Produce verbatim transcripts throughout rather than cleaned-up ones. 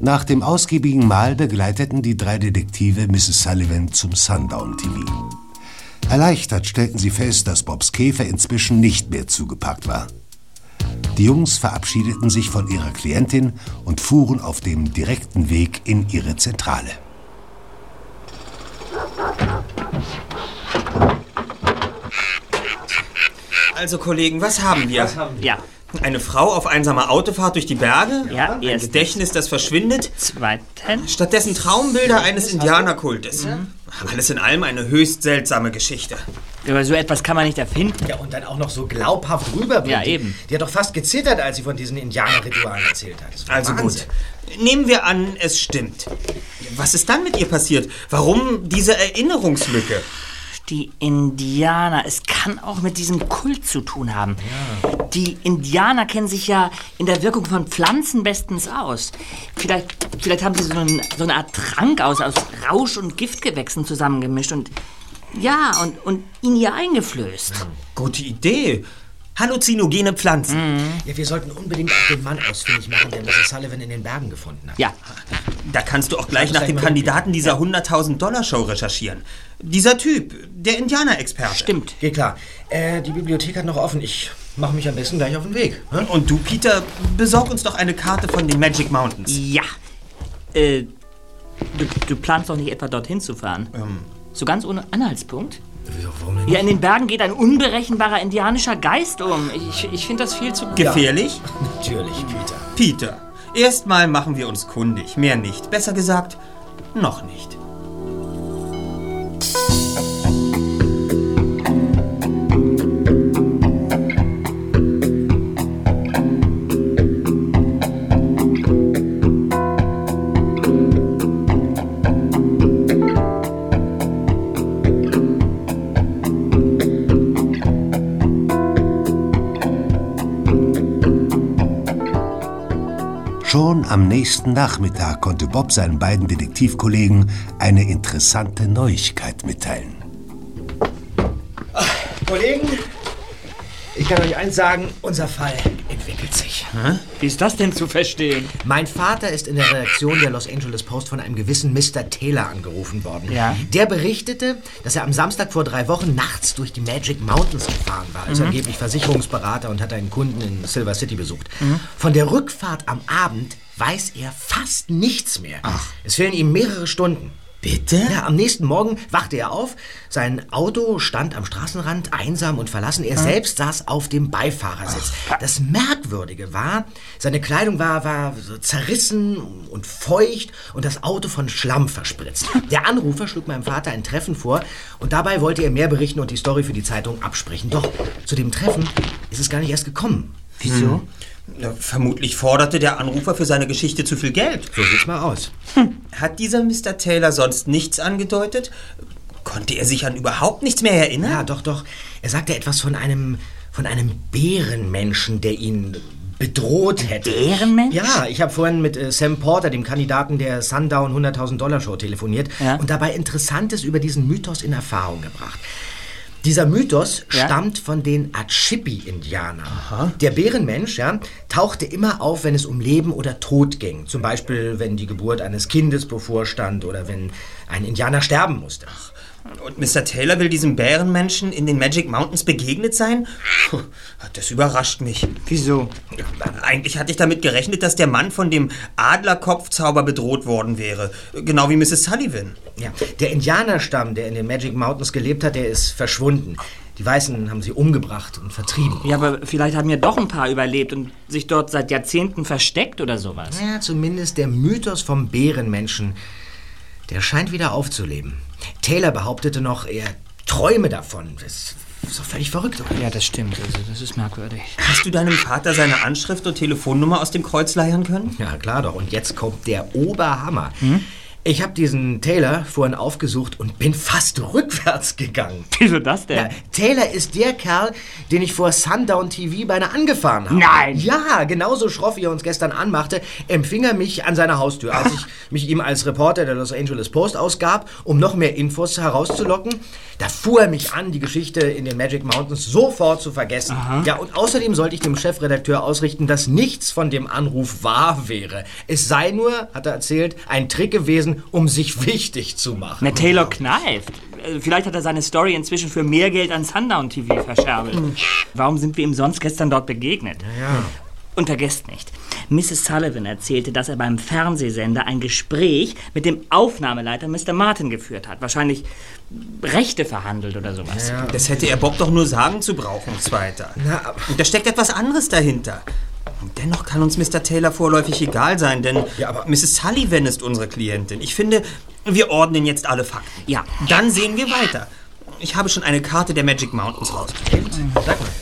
Nach dem ausgiebigen Mahl begleiteten die drei Detektive Misses Sullivan zum Sundown-T V. Erleichtert stellten sie fest, dass Bobs Käfer inzwischen nicht mehr zugepackt war. Die Jungs verabschiedeten sich von ihrer Klientin und fuhren auf dem direkten Weg in ihre Zentrale. Also, Kollegen, was haben wir? Was haben wir? Ja. Eine Frau auf einsamer Autofahrt durch die Berge? Ja, Ein erstens. Gedächtnis, das verschwindet? Zweitens. Stattdessen Traumbilder eines Indianerkultes. Mhm. Alles in allem eine höchst seltsame Geschichte. Aber so etwas kann man nicht erfinden. Ja, und dann auch noch so glaubhaft rüberbringen. Ja, eben. Die hat doch fast gezittert, als sie von diesen Indianerritualen erzählt hat. Das war Also Wahnsinn. gut. Nehmen wir an, es stimmt. Was ist dann mit ihr passiert? Warum diese Erinnerungslücke? Die Indianer, es kann auch mit diesem Kult zu tun haben. Ja. Die Indianer kennen sich ja in der Wirkung von Pflanzen bestens aus. Vielleicht, vielleicht haben sie so, einen, so eine Art Trank aus, aus Rausch- und Giftgewächsen zusammengemischt und ja, und, und ihn ihr eingeflößt. Ja. Gute Idee. Halluzinogene Pflanzen. Mhm. Ja, wir sollten unbedingt auch den Mann ausfindig machen, der Misses Sullivan in den Bergen gefunden hat. Ja. Da kannst du auch gleich nach dem Kandidaten dieser hunderttausend-Dollar-Show recherchieren. Dieser Typ, der Indianer-Experte. Stimmt. Geht klar. Äh, die Bibliothek hat noch offen. Ich mache mich am besten gleich auf den Weg. Hm? Und du, Peter, besorg uns doch eine Karte von den Magic Mountains. Ja. Äh, du, du planst doch nicht etwa dorthin zu fahren? Ähm. So ganz ohne Anhaltspunkt? Warum denn? Ja, in den Bergen geht ein unberechenbarer indianischer Geist um. Ich, ich finde das viel zu... Gefährlich? Ja. Natürlich, Peter. Peter, erstmal machen wir uns kundig, mehr nicht. Besser gesagt, noch nicht. Schon am nächsten Nachmittag konnte Bob seinen beiden Detektivkollegen eine interessante Neuigkeit mitteilen. Ach, Kollegen, ich kann euch eins sagen, unser Fall entwickelt sich. Hä? Wie ist das denn zu verstehen? Mein Vater ist in der Redaktion der Los Angeles Post von einem gewissen Mister Taylor angerufen worden. Ja. Der berichtete, dass er am Samstag vor drei Wochen nachts durch die Magic Mountains gefahren war, als Mhm. angeblich Versicherungsberater und hat einen Kunden in Silver City besucht. Mhm. Von der Rückfahrt am Abend weiß er fast nichts mehr. Ach. Es fehlen ihm mehrere Stunden. Bitte? Ja, am nächsten Morgen wachte er auf. Sein Auto stand am Straßenrand, einsam und verlassen. Er hm. selbst saß auf dem Beifahrersitz. Ach. Das Merkwürdige war, seine Kleidung war, war so zerrissen und feucht und das Auto von Schlamm verspritzt. Der Anrufer schlug meinem Vater ein Treffen vor und dabei wollte er mehr berichten und die Story für die Zeitung absprechen. Doch zu dem Treffen ist es gar nicht erst gekommen. Wieso? Hm. Ja, vermutlich forderte der Anrufer für seine Geschichte zu viel Geld. So sieht's mal aus. Hm. Hat dieser Mister Taylor sonst nichts angedeutet? Konnte er sich an überhaupt nichts mehr erinnern? Ja, doch, doch. Er sagte etwas von einem, von einem Bärenmenschen, der ihn bedroht hätte. Bärenmensch? Ja, ich habe vorhin mit äh, Sam Porter, dem Kandidaten der Sundown hunderttausend-Dollar-Show, telefoniert ja? und dabei Interessantes über diesen Mythos in Erfahrung gebracht. Dieser Mythos ja? stammt von den Adschipi-Indianern. Aha. Der Bärenmensch ja, tauchte immer auf, wenn es um Leben oder Tod ging. Zum Beispiel, wenn die Geburt eines Kindes bevorstand oder wenn ein Indianer sterben musste. Ach, und Mister Taylor will diesem Bärenmenschen in den Magic Mountains begegnet sein? Das überrascht mich. Wieso? Eigentlich hatte ich damit gerechnet, dass der Mann von dem Adlerkopfzauber bedroht worden wäre. Genau wie Misses Sullivan. Ja, der Indianerstamm, der in den Magic Mountains gelebt hat, der ist verschwunden. Die Weißen haben sie umgebracht und vertrieben. Ja, aber vielleicht haben ja doch ein paar überlebt und sich dort seit Jahrzehnten versteckt oder sowas. Ja, zumindest der Mythos vom Bärenmenschen, der scheint wieder aufzuleben. Taylor behauptete noch, er träume davon. Das ist doch völlig verrückt, oder? Ja, das stimmt. Also, das ist merkwürdig. Hast du deinem Vater seine Anschrift und Telefonnummer aus dem Kreuz leiern können? Ja, klar doch. Und jetzt kommt der Oberhammer. Hm? Ich habe diesen Taylor vorhin aufgesucht und bin fast rückwärts gegangen. Wieso das denn? Ja, Taylor ist der Kerl, den ich vor Sundown T V beinahe angefahren habe. Nein! Ja, genauso schroff, wie er uns gestern anmachte, empfing er mich an seiner Haustür, als ich mich ihm als Reporter der Los Angeles Post ausgab, um noch mehr Infos herauszulocken. Da fuhr er mich an, die Geschichte in den Magic Mountains sofort zu vergessen. Aha. Ja, und außerdem sollte ich dem Chefredakteur ausrichten, dass nichts von dem Anruf wahr wäre. Es sei nur, hat er erzählt, ein Trick gewesen, um sich wichtig zu machen. Na, Taylor kneift. Vielleicht hat er seine Story inzwischen für mehr Geld an Sundown T V verscherbelt. Mhm. Warum sind wir ihm sonst gestern dort begegnet? Ja, ja. Und vergesst nicht, Misses Sullivan erzählte, dass er beim Fernsehsender ein Gespräch mit dem Aufnahmeleiter Mister Martin geführt hat. Wahrscheinlich Rechte verhandelt oder sowas. Ja. Das hätte er Bob doch nur sagen zu brauchen, Zweiter. Na, und da steckt etwas anderes dahinter. Und dennoch kann uns Mister Taylor vorläufig egal sein, denn ja, aber Misses Sullivan ist unsere Klientin. Ich finde, wir ordnen jetzt alle Fakten. Ja. Dann sehen wir weiter. Ich habe schon eine Karte der Magic Mountains rausgekriegt. Sag mal.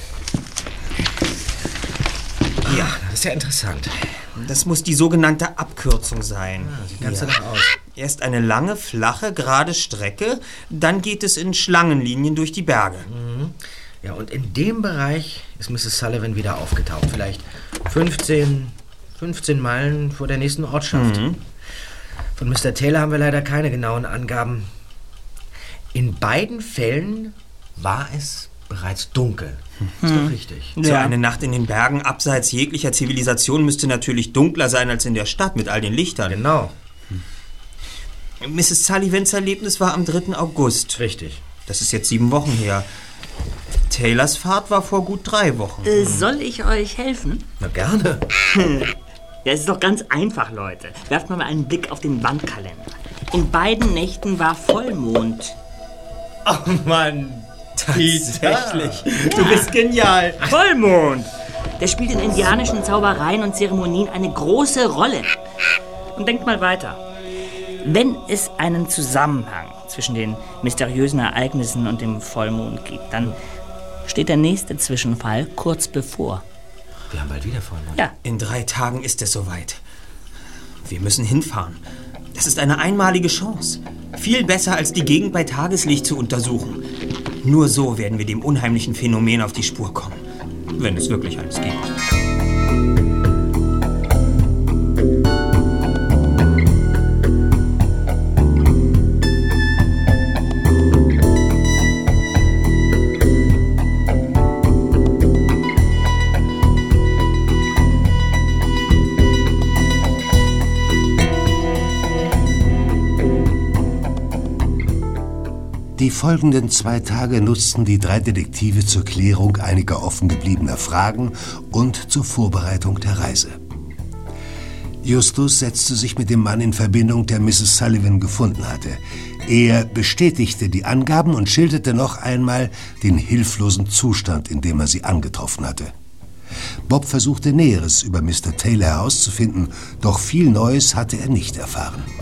Ja, das ist ja interessant. Das muss die sogenannte Abkürzung sein. Ja, sieht ganz danach aus. Erst eine lange, flache, gerade Strecke, dann geht es in Schlangenlinien durch die Berge. Mhm. Ja, und in dem Bereich ist Misses Sullivan wieder aufgetaucht. Vielleicht fünfzehn, fünfzehn Meilen vor der nächsten Ortschaft. Mhm. Von Mister Taylor haben wir leider keine genauen Angaben. In beiden Fällen war es bereits dunkel. Ist doch richtig. So ja. Eine Nacht in den Bergen abseits jeglicher Zivilisation müsste natürlich dunkler sein als in der Stadt mit all den Lichtern. Genau. Hm. Misses Sullivans Erlebnis war am dritten August. Richtig. Das ist jetzt sieben Wochen her. Taylors Fahrt war vor gut drei Wochen. Äh, soll ich euch helfen? Na, gerne. Ja, es ist doch ganz einfach, Leute. Werft mal einen Blick auf den Wandkalender. In beiden Nächten war Vollmond. Oh Mann. Tatsächlich. Du bist genial. Vollmond. Der spielt in indianischen Zaubereien und Zeremonien eine große Rolle. Und denkt mal weiter. Wenn es einen Zusammenhang zwischen den mysteriösen Ereignissen und dem Vollmond gibt, dann steht der nächste Zwischenfall kurz bevor. Wir haben bald wieder Vollmond. Ja. In drei Tagen ist es soweit. Wir müssen hinfahren. Das ist eine einmalige Chance. Viel besser, als die Gegend bei Tageslicht zu untersuchen. Nur so werden wir dem unheimlichen Phänomen auf die Spur kommen. Wenn es wirklich eines gibt. Die folgenden zwei Tage nutzten die drei Detektive zur Klärung einiger offen gebliebener Fragen und zur Vorbereitung der Reise. Justus setzte sich mit dem Mann in Verbindung, der Misses Sullivan gefunden hatte. Er bestätigte die Angaben und schilderte noch einmal den hilflosen Zustand, in dem er sie angetroffen hatte. Bob versuchte Näheres über Mister Taylor herauszufinden, doch viel Neues hatte er nicht erfahren.